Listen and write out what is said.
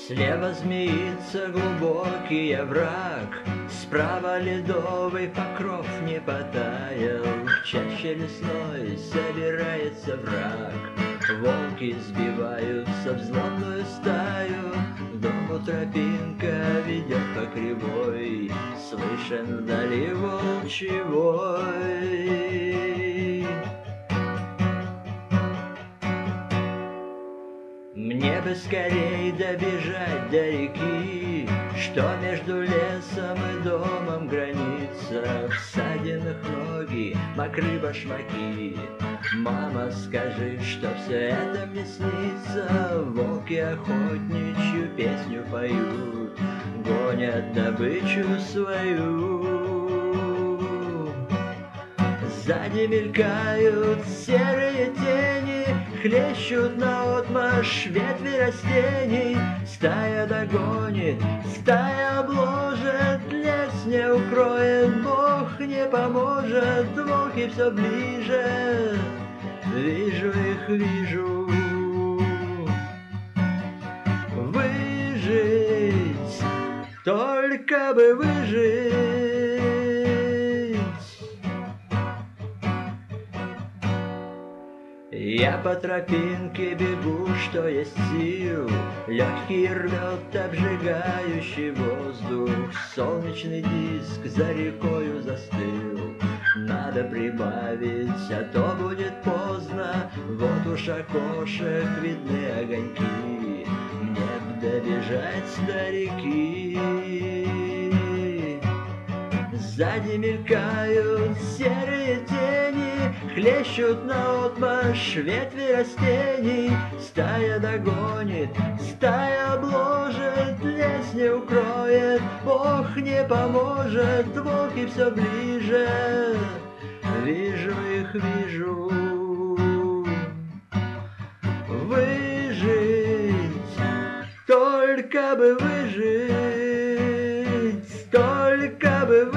Слева змеится глубокий овраг, справа ледовый покров не потаял. Чаще лесной собирается враг, волки сбиваются в злобную стаю. К дому тропинка ведет по кривой, слышен вдали волчий вой. Мне бы скорей добежать до реки, что между лесом и домом граница. В ссадинах ноги, мокры башмаки. Мама, скажи, что все это мне снится. Волки охотничью песню поют, гонят добычу свою. Сзади мелькают серые тени, хлещут наотмашь ветви растений. Стая догонит, стая обложит, лес не укроет, Бог не поможет. Волки все ближе, вижу их, вижу. Выжить, только бы выжить. Я по тропинке бегу, что есть сил, легкий рвет обжигающий воздух. Солнечный диск за рекою застыл, надо прибавить, а то будет поздно. Вот уж окошек видны огоньки, мне б добежать до реки. Сзади мелькают серые тени, хлещут наотмашь ветви растений. Стая догонит, стая обложит, лес не укроет, Бог не поможет. Волки все ближе, вижу их, вижу. Выжить, только бы выжить, только бы выжить.